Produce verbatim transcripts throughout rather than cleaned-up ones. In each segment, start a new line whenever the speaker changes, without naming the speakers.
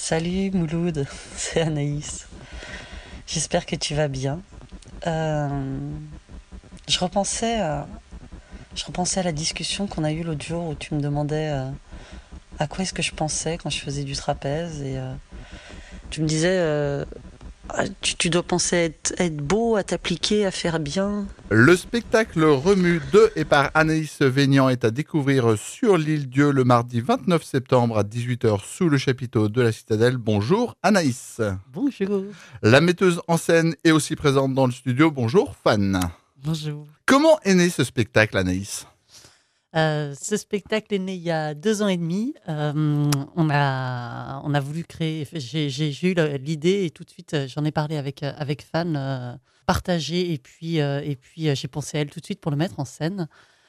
Salut Mouloud, c'est Anaïs. J'espère que tu vas bien. Euh, je repensais à, je repensais à la discussion qu'on a eue l'autre jour où tu me demandais euh, à quoi est-ce que je pensais quand je faisais du trapèze et euh, tu me disais euh, ah, tu, tu dois penser être, être beau, à t'appliquer, à faire bien.
Le spectacle Remue de et par Anaïs Vénian est à découvrir sur l'île Dieu le mardi vingt-neuf septembre à dix-huit heures sous le chapiteau de la Citadelle. Bonjour Anaïs.
Bonjour.
La metteuse en scène est aussi présente dans le studio. Bonjour Fan.
Bonjour.
Comment est né ce spectacle Anaïs ?
Euh, ce spectacle est né il y a deux ans et demi. Euh, on, a, on a voulu créer. J'ai, j'ai, j'ai eu l'idée et tout de suite j'en ai parlé avec, avec Fan, euh, partagé et puis, euh, et puis j'ai pensé à elle tout de suite pour le mettre en scène.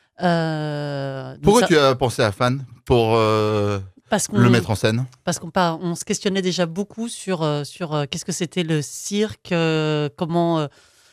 Euh,
Pourquoi
ça,
tu as pensé à Fan pour euh,
parce qu'on,
le mettre en scène ?
Parce qu'on part, on se questionnait déjà beaucoup sur, euh, sur euh, qu'est-ce que c'était le cirque, euh, comment. Euh,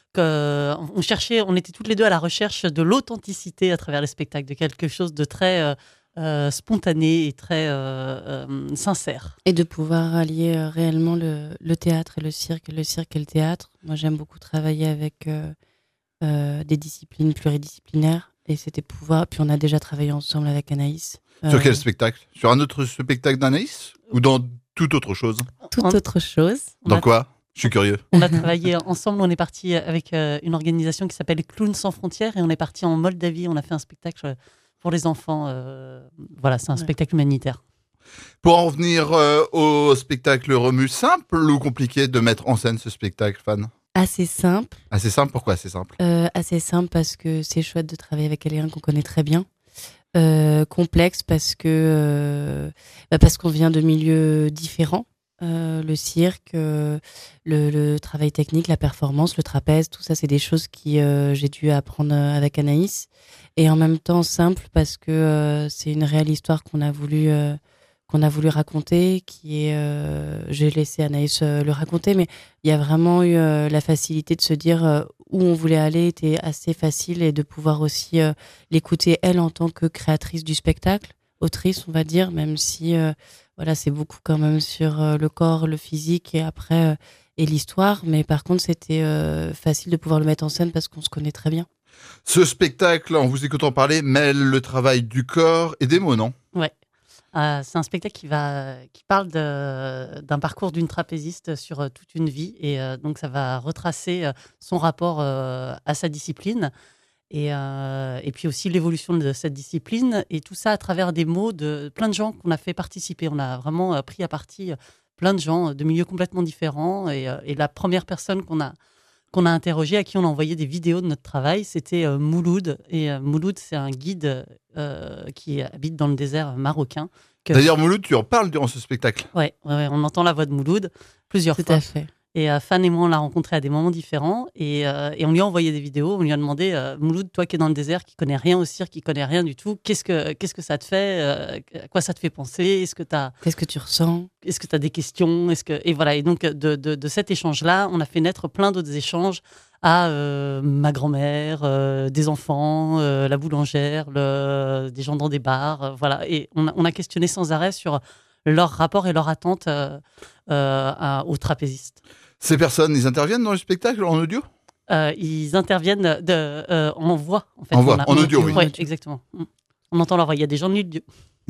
Que, on cherchait, on était toutes les deux à la recherche de l'authenticité à travers les spectacles, de quelque chose de très euh, euh, spontané et très euh, euh, sincère.
Et de pouvoir allier euh, réellement le, le théâtre et le cirque, le cirque et le théâtre. Moi, j'aime beaucoup travailler avec euh, euh, des disciplines pluridisciplinaires. Et c'était pouvoir. Puis on a déjà travaillé ensemble avec Anaïs.
Sur
Euh,
quel spectacle ? Sur un autre spectacle d'Anaïs ? Ou dans toute autre chose ?
Toute
On-
autre chose.
on
Dans
a-
quoi ? Je suis curieux.
On a travaillé ensemble, on est parti avec euh, une organisation qui s'appelle Clowns sans frontières et on est parti en Moldavie, on a fait un spectacle pour les enfants. Euh, voilà, c'est un
Ouais.
spectacle humanitaire.
Pour en venir euh, au spectacle Remue, simple ou compliqué de mettre en scène ce spectacle, Fan ?
Assez simple.
Assez simple, pourquoi assez simple ?
Euh, assez simple parce que c'est chouette de travailler avec quelqu'un qu'on connaît très bien. Euh, complexe parce que euh, bah parce qu'on vient de milieux différents. Euh, le cirque, euh, le, le travail technique, la performance, le trapèze, tout ça, c'est des choses qui euh, j'ai dû apprendre avec Anaïs. Et en même temps simple parce que euh, c'est une réelle histoire qu'on a voulu euh, qu'on a voulu raconter, qui est, euh, j'ai laissé Anaïs euh, le raconter, mais il y a vraiment eu euh, la facilité de se dire euh, où on voulait aller était assez facile et de pouvoir aussi euh, l'écouter elle en tant que créatrice du spectacle, autrice on va dire, même si euh, voilà c'est beaucoup quand même sur euh, le corps, le physique et après euh, et l'histoire, mais par contre c'était euh, facile de pouvoir le mettre en scène parce qu'on se connaît très bien.
Ce spectacle, en vous écoutant parler, mêle le travail du corps et des mots, non ?
Ouais. Euh, c'est un spectacle qui, va, qui parle de, d'un parcours d'une trapéziste sur euh, toute une vie. Et euh, donc, ça va retracer euh, son rapport euh, à sa discipline et, euh, et puis aussi l'évolution de cette discipline. Et tout ça à travers des mots de plein de gens qu'on a fait participer. On a vraiment euh, pris à partie euh, plein de gens euh, de milieux complètement différents. Et, euh, et la première personne qu'on a, qu'on a interrogée, à qui on a envoyé des vidéos de notre travail, c'était euh, Mouloud. Et euh, Mouloud, c'est un guide euh, qui habite dans le désert marocain. Que...
D'ailleurs, Mouloud, tu en parles durant ce spectacle.
Ouais, ouais, ouais, on entend la voix de Mouloud plusieurs
Tout
fois.
à fait.
Et euh, Fan et moi, on l'a rencontré à des moments différents. Et, euh, et on lui a envoyé des vidéos. On lui a demandé, euh, Mouloud, toi qui es dans le désert, qui connais rien au cirque, qui connais rien du tout, qu'est-ce que, qu'est-ce que ça te fait euh, À quoi ça te fait penser Est-ce que tu as
Qu'est-ce que tu ressens?
est-ce que tu as des questions Est-ce que... Et voilà. Et donc, de, de, de cet échange-là, on a fait naître plein d'autres échanges à euh, ma grand-mère, euh, des enfants, euh, la boulangère, le... des gens dans des bars. Euh, voilà. Et on a, on a questionné sans arrêt sur leur rapport et leur attente euh, euh, à- aux trapézistes.
Ces personnes, ils interviennent dans le spectacle en audio ?
Euh, ils interviennent de, euh, en voix. En, fait.
En voix,
On a-
en
on-
audio, oui.
Ouais, exactement. Mm. On entend leur voix. Il y a des gens de l'île Dieu.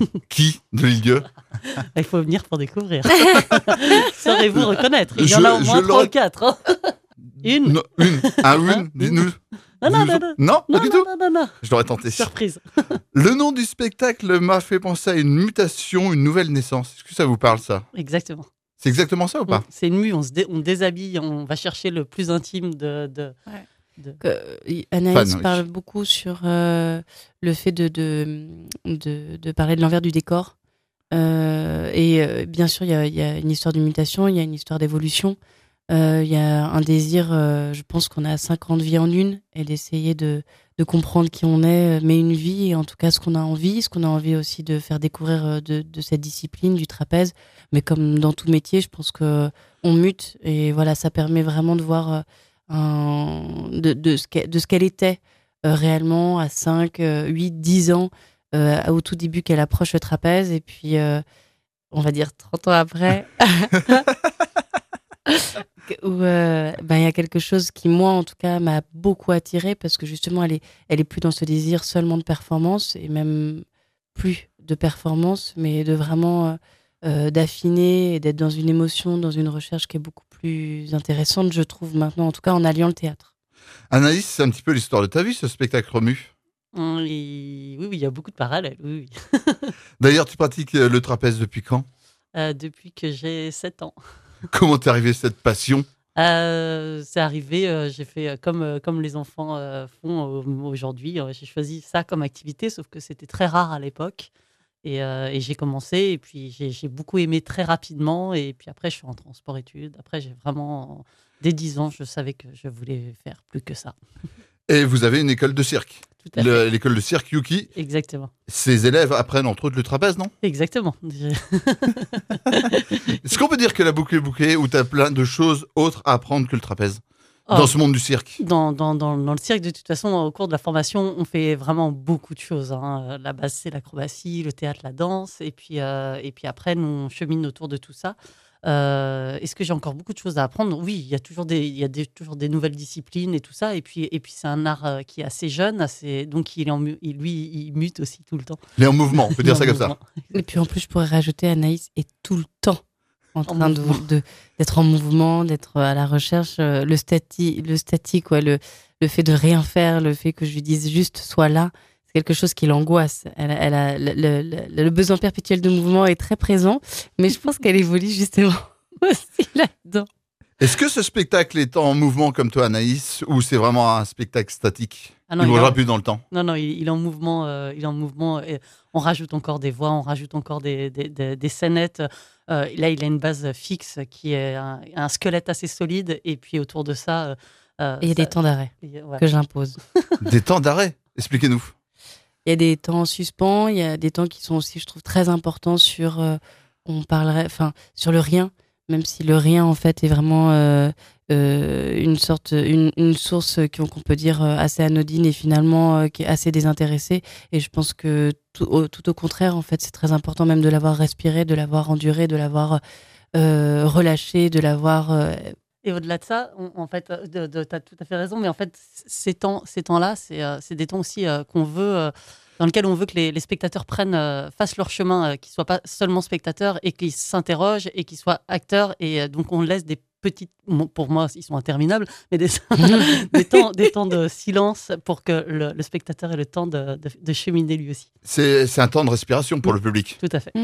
Qui de l'île Dieu ?
Il faut venir pour découvrir. Saurez-vous reconnaître Il y
Je-
en a au
je
moins trois
l'aurais-
ou quatre. hein. Une
Non, une. Ah, une
Hein
Dis-nous.
Non, non, non,
Dis-nous.
non.
Non, pas
Non,
du
non,
tout.
non, non, non.
Je l'aurais tenté.
Surprise.
Le nom du spectacle m'a fait penser à une mutation, une nouvelle naissance. Est-ce que ça vous parle, ça ?
Exactement.
C'est exactement ça ou pas ?
C'est une mue, on se dé- on déshabille, on va chercher le plus intime de... de,
Ouais.
de-
Que, euh, Anaïs
Fan, oui.
parle beaucoup sur euh, le fait de, de, de, de parler de l'envers du décor. Euh, et euh, bien sûr, il y a, il y a une histoire de mutation, il y a une histoire d'évolution. Euh, Il y a un désir, euh, je pense qu'on a cinquante vies en une, et d'essayer de, de comprendre qui on est, mais une vie, et en tout cas ce qu'on a envie, ce qu'on a envie aussi de faire découvrir euh, de, de cette discipline, du trapèze. Mais comme dans tout métier, je pense que on mute, et voilà, ça permet vraiment de voir euh, un, de, de ce qu'elle, de ce qu'elle était euh, réellement à cinq, huit, dix ans, euh, au tout début qu'elle approche le trapèze, et puis euh, on va dire trente ans après, où euh, ben, il y a quelque chose qui, moi, en tout cas, m'a beaucoup attirée parce que justement, elle est, elle est plus dans ce désir seulement de performance et même plus de performance, mais de vraiment euh, euh, d'affiner et d'être dans une émotion, dans une recherche qui est beaucoup plus intéressante, je trouve maintenant, en tout cas, en alliant le théâtre.
Anaïs, c'est un petit peu l'histoire de ta vie, ce spectacle Remue.
Hum, et- Oui, oui, il y a beaucoup de parallèles. Oui, oui.
D'ailleurs, tu pratiques euh, le trapèze depuis quand?
Euh, depuis que j'ai sept ans.
Comment t'es arrivé à cette passion?
Euh, c'est arrivé, euh, j'ai fait euh, comme, euh, comme les enfants euh, font euh, aujourd'hui. Euh, j'ai choisi ça comme activité, sauf que c'était très rare à l'époque. Et, euh, et j'ai commencé, et puis j'ai j'ai beaucoup aimé très rapidement. Et puis après, je suis rentrée en sport-études. Après, j'ai vraiment, dès dix ans, je savais que je voulais faire plus que ça.
Et vous avez une école de cirque.
Tout à
Le-
fait.
L'école de cirque Yuki.
Exactement.
Ses élèves apprennent entre autres le trapèze, non?
Exactement. Je-
Est-ce qu'on peut dire que la boucle est bouclée ou t'as plein de choses autres à apprendre que le trapèze
Oh,
dans ce monde du cirque?
Dans, dans, dans, dans le cirque, de toute façon, au cours de la formation, on fait vraiment beaucoup de choses, hein. La base, c'est l'acrobatie, le théâtre, la danse. Et puis, euh, et puis après, nous, on chemine autour de tout ça. Euh, est-ce que j'ai encore beaucoup de choses à apprendre? Oui, il y a toujours des, il y a des, toujours des nouvelles disciplines et tout ça. Et puis, et puis c'est un art euh, qui est assez jeune, assez, donc il est en, mu- il- lui, il mute aussi tout le temps.
Il est en mouvement, on peut dire ça
En
comme ça.
mouvement.
Et puis en plus, je pourrais rajouter, Anaïs est tout le temps en train de,
mouvement.
de- d'être en mouvement, d'être à la recherche. euh, Le, stati, le statique, ouais, le, le fait de rien faire, le fait que je lui dise juste sois là, c'est quelque chose qui l'angoisse. Elle, a- elle a, le, le- le- le besoin perpétuel de mouvement est très présent, mais je pense qu'elle évolue justement aussi là-dedans.
Est-ce que ce spectacle est en mouvement comme toi, Anaïs, ou c'est vraiment un spectacle statique?
Ah non,
Il ne
il est
bougera
en-
plus dans le temps.
Non, non, il, il est en mouvement. euh, il est en mouvement. Et on rajoute encore des voix, on rajoute encore des, des, des- des scénettes. Euh, là, il a une base fixe qui est un, un squelette assez solide. Et puis autour de ça, euh, euh,
Et il y a
ça-
des temps d'arrêt
il y a- ouais.
que j'impose.
Des temps d'arrêt. Expliquez-nous.
Il y a des temps en suspens, il y a des temps qui sont aussi, je trouve, très importants sur, euh, on parlerait, enfin, sur le rien, même si le rien, en fait, est vraiment euh, euh, une sorte, une, une source qu'on qu'on peut dire euh, assez anodine et finalement euh, qui est assez désintéressée. Et je pense que tout au, tout au contraire, en fait, c'est très important même de l'avoir respiré, de l'avoir enduré, de l'avoir euh, relâché, de l'avoir... euh,
Et au-delà de ça, on- en fait, euh, de, de- t'as tout à fait raison, mais en fait, c- ces temps, ces temps-là, c'est, euh, c'est des temps aussi euh, qu'on veut, euh, dans lesquels on veut que les, les spectateurs prennent, euh, fassent leur chemin, euh, qu'ils soient pas seulement spectateurs et qu'ils s'interrogent et qu'ils soient acteurs. Et euh, donc, on laisse des petites, bon, pour moi, ils sont interminables, mais des, des temps, des temps de silence pour que le, le spectateur ait le temps de, de- de cheminer lui aussi.
C'est c'est un temps de respiration pour le public.
Tout à fait.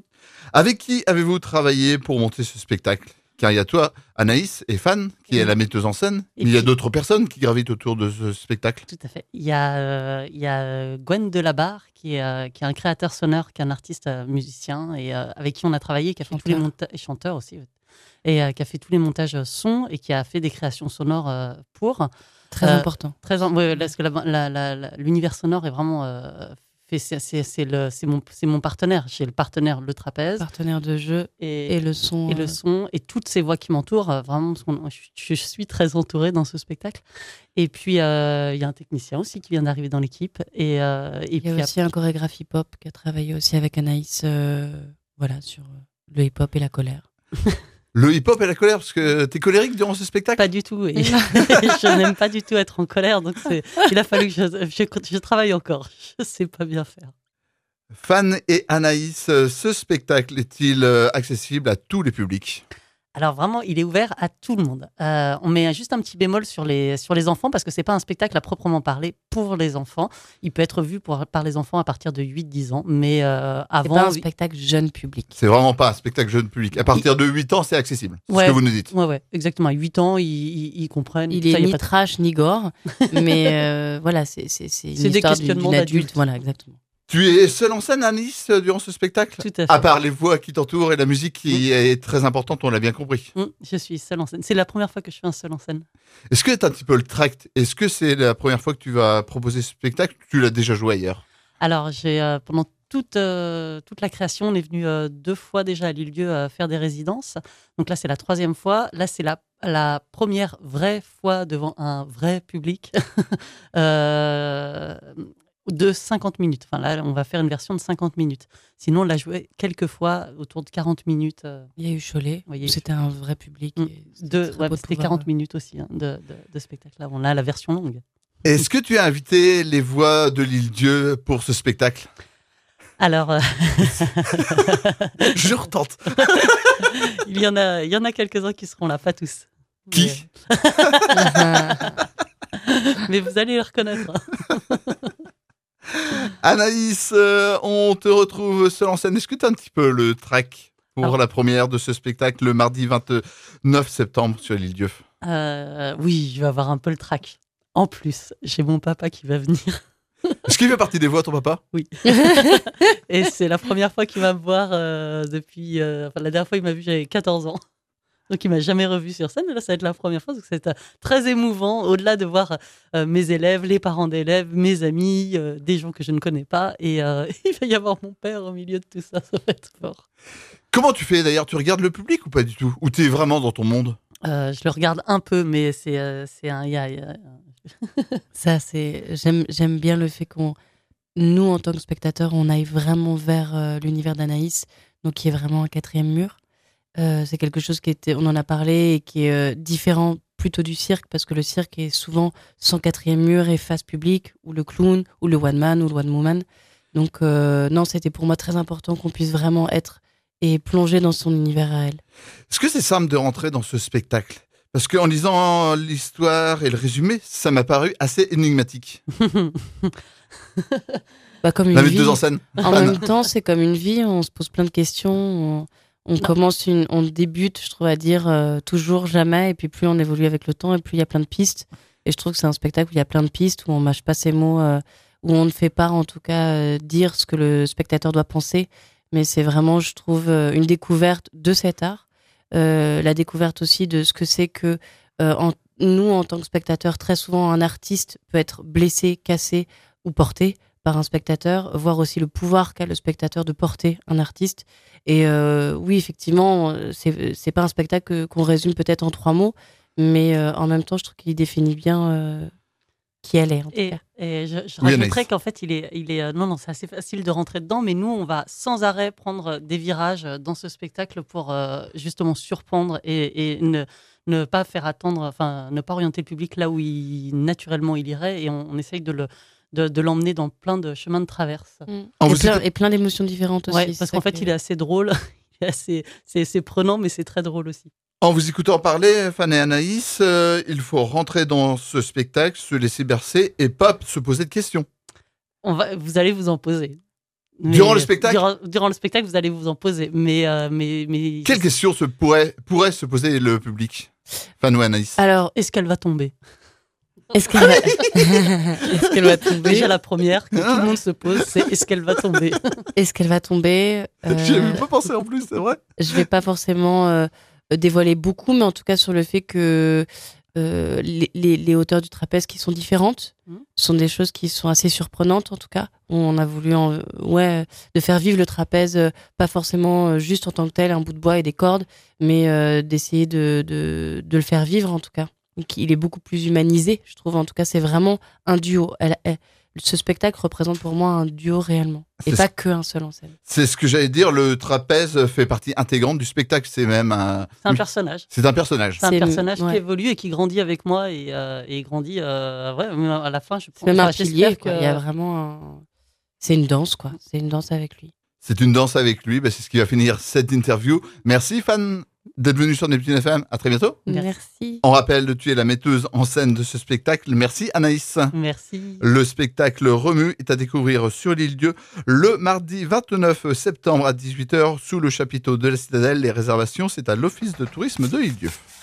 Avec qui avez-vous travaillé pour monter ce spectacle? Car il y a toi, Anaïs, et Fan, qui est la metteuse en scène.
Et
Mais il y a
puis-
d'autres personnes qui gravitent autour de ce spectacle.
Tout à fait. Il y a, euh, il y a euh, Gwen Delabarre, qui est, euh, qui est un créateur sonore, qui est un artiste euh, musicien, et euh, avec qui on a travaillé, qui a fait tous les
Chanteur.
montages, et chanteur aussi, ouais. et euh, qui a fait tous les montages euh, son, et qui a fait des créations sonores euh, pour.
Très
Euh,
important.
Très, en- ouais, parce que la- la- la- la- l'univers sonore est vraiment euh, fait. C'est, c'est, c'est le, c'est mon, c'est mon partenaire. J'ai le partenaire, le trapèze,
Partenaire de jeu
et,
et le son.
et le
euh,
son et toutes ces voix qui m'entourent, euh, vraiment, parce qu'on- je, je suis très entourée dans ce spectacle. Et puis, euh, il y a un technicien aussi qui vient d'arriver dans l'équipe. Et, euh, et
Il y
puis,
a aussi un chorégraphe hip-hop qui a travaillé aussi avec Anaïs euh, voilà, sur euh, le hip-hop et la colère.
Le hip-hop et la colère, parce que t'es colérique durant ce spectacle?
pas du tout. Et je n'aime pas du tout être en colère. Donc, c'est, il a fallu que je, je, je travaille encore. Je ne sais pas bien faire.
Fan et Anaïs, euh, ce spectacle est-il euh, accessible à tous les publics?
Alors vraiment, il est ouvert à tout le monde. Euh, on met juste un petit bémol sur les, sur les enfants parce que c'est pas un spectacle à proprement parler pour les enfants. Il peut être vu pour, par les enfants à partir de huit dix ans, mais euh,
C'est
avant...
pas un
oui.
spectacle jeune public.
C'est vraiment pas un spectacle jeune public. À partir de huit ans, c'est accessible. C'est
Ouais.
ce que vous nous dites.
Ouais, ouais, exactement. À huit ans, ils, ils, ils comprennent.
Il
tout ça,
est
y a
ni
pas de-
trash ni gore, mais euh, voilà, c'est c'est c'est une
C'est des
histoire d'une-
questionnements
d'une adulte.
d'adultes.
Voilà, exactement.
Tu es seule en scène, Anaïs, euh, durant ce spectacle?
Tout à fait.
À part les voix qui t'entourent et la musique qui est très importante, on l'a bien compris.
Hum, je suis seule en scène. C'est la première fois que je fais un seul en scène.
Est-ce que tu as un petit peu le tract? Est-ce que c'est la première fois que tu vas proposer ce spectacle? Tu l'as déjà joué ailleurs?
Alors, j'ai euh, pendant toute, euh, toute la création, on est venu euh, deux fois déjà à Lille-Dieu euh, faire des résidences. Donc là, c'est la troisième fois. Là, c'est la, la première vraie fois devant un vrai public. Euh, de cinquante minutes. Enfin, là, on va faire une version de cinquante minutes. Sinon, on l'a joué quelques fois autour de quarante minutes. euh,
Il y a eu Cholet,
Ouais, il y a eu-
c'était un vrai public.
Mm.
et c'était
de,
très
ouais,
beau de
c'était
pouvoir,
quarante
euh,
minutes aussi hein, de, de, de spectacle. Là, on a la version longue.
Est-ce que tu as invité les voix de l'île-dieu pour ce spectacle?
Alors, euh,
Je retente.
il y en a, il y en a quelques-uns qui seront là, pas tous.
Qui?
Mais, mais vous allez les reconnaître. hein.
Anaïs, euh, on te retrouve seul en scène. Est-ce que tu as un petit peu le track pour
Alors-
la première de ce spectacle le mardi vingt-neuf septembre sur l'île-dieu?
Euh, oui, je vais avoir un peu le trac. En plus, j'ai mon papa qui va venir.
Est-ce qu'il fait partie des voix, ton papa?
Et c'est la première fois qu'il va me voir euh, depuis. euh, enfin, la dernière fois, il m'a vu, j'avais quatorze ans. Donc, il m'a jamais revu sur scène. Et là, ça va être la première fois. Donc, c'est euh, très émouvant, au-delà de voir euh, mes élèves, les parents d'élèves, mes amis, euh, des gens que je ne connais pas. Et euh, il va y avoir mon père au milieu de tout ça. Ça va être fort.
Comment tu fais d'ailleurs? Tu regardes le public ou pas du tout? Ou tu es vraiment dans ton monde?
Euh, je le regarde un peu, mais c'est euh, c'est un. il y a- il y a-
Ça, c'est. J'aime, j'aime bien le fait qu'on. Nous, en tant que spectateurs, on aille vraiment vers euh, l'univers d'Anaïs, donc qui est vraiment un quatrième mur. Euh, c'est quelque chose qui était. On en a parlé et qui est euh, différent plutôt du cirque, parce que le cirque est souvent sans quatrième mur et face publique, ou le clown, ou le one man, ou le one woman. Donc, euh, non, c'était pour moi très important qu'on puisse vraiment être et plonger dans son univers à elle.
Est-ce que c'est simple de rentrer dans ce spectacle? Parce qu'en lisant l'histoire et le résumé, ça m'a paru assez énigmatique.
Bah, comme une
La
vie.
metteuse en scène.
En même temps, c'est comme une vie, on se pose plein de questions, on, on commence une, on débute, je trouve, à dire euh, toujours, jamais, et puis plus on évolue avec le temps, et plus il y a plein de pistes. Et je trouve que c'est un spectacle où il y a plein de pistes, où on mâche pas ses mots, euh, où on ne fait pas, en tout cas, euh, dire ce que le spectateur doit penser. Mais c'est vraiment, je trouve, euh, une découverte de cet art, euh, la découverte aussi de ce que c'est que euh, en, nous, en tant que spectateurs, très souvent, un artiste peut être blessé, cassé ou porté par un spectateur, voir aussi le pouvoir qu'a le spectateur de porter un artiste. Et euh, oui, effectivement, c'est, c'est pas un spectacle que- qu'on résume peut-être en trois mots, mais euh, en même temps, je trouve qu'il définit bien euh, qui elle est, en tout
Et,
cas.
et je, je
Oui,
rajouterais
Anaïs.
qu'en fait, il est, il est, euh, non, non, c'est assez facile de rentrer dedans, mais nous, on va sans arrêt prendre des virages dans ce spectacle pour euh, justement surprendre et, et ne, ne pas faire attendre, enfin, ne pas orienter le public là où il, naturellement il irait, et on, on essaye de le, de, de l'emmener dans plein de chemins de traverse.
Mm.
On
Et,
vous
plein,
écoute-
et plein d'émotions différentes aussi.
Ouais,
c'est
parce
ça
qu'en fait,
qui est-
il est assez drôle, il est assez, c'est, c'est prenant, mais c'est très drôle aussi.
En vous écoutant parler, Fan et Anaïs, euh, il faut rentrer dans ce spectacle, se laisser bercer et pas se poser de questions.
On va, vous allez vous en poser. Mais-
Durant le spectacle
durant, durant le spectacle, vous allez vous en poser. Mais, euh, mais, mais
Quelles questions se pourrait, pourrait se poser le public? Fan ou Anaïs?
Alors,
est-ce qu'elle va tomber?
est-ce qu'elle va, est-ce qu'elle va tomber
Déjà, la première que tout le monde se pose, c'est est-ce qu'elle va tomber?
Est-ce qu'elle va tomber Euh,
J'y ai même pas pensé en plus, c'est vrai.
Je vais pas forcément euh, dévoiler beaucoup, mais en tout cas sur le fait que euh, les, les, les hauteurs du trapèze qui sont différentes
Mhm.
sont des choses qui sont assez surprenantes en tout cas. On a voulu en- ouais, de faire vivre le trapèze, euh, pas forcément euh, juste en tant que tel, un bout de bois et des cordes, mais euh, d'essayer de, de, de le faire vivre en tout cas. Donc, il est beaucoup plus humanisé, je trouve. En tout cas, c'est vraiment un duo. Elle, elle- ce spectacle représente pour moi un duo réellement, et
C'est
pas
ce-
qu'un seul en scène.
C'est ce que j'allais dire, le trapèze fait partie intégrante du spectacle, c'est même un...
C'est un
oui,
personnage.
c'est un personnage.
C'est un
C'est-
personnage
ouais.
qui évolue et qui grandit avec moi et, euh, et grandit. euh, ouais, mais à la fin, je
C'est même
enfin,
un
j'espère
pilier,
que-
quoi. Il y a vraiment un... C'est une danse, quoi. C'est une danse avec lui.
C'est une danse avec lui, bah, c'est ce qui va finir cette interview. Merci Fan d'être venu sur Neptune F M, à très bientôt.
Merci.
Merci.
On rappelle que tu es la metteuse en scène de ce spectacle. Merci Anaïs.
Merci.
Le spectacle Remue est à découvrir sur l'île-dieu le mardi vingt-neuf septembre à dix-huit heures sous le chapiteau de la Citadelle. Les réservations, c'est à l'Office de tourisme de l'île-dieu.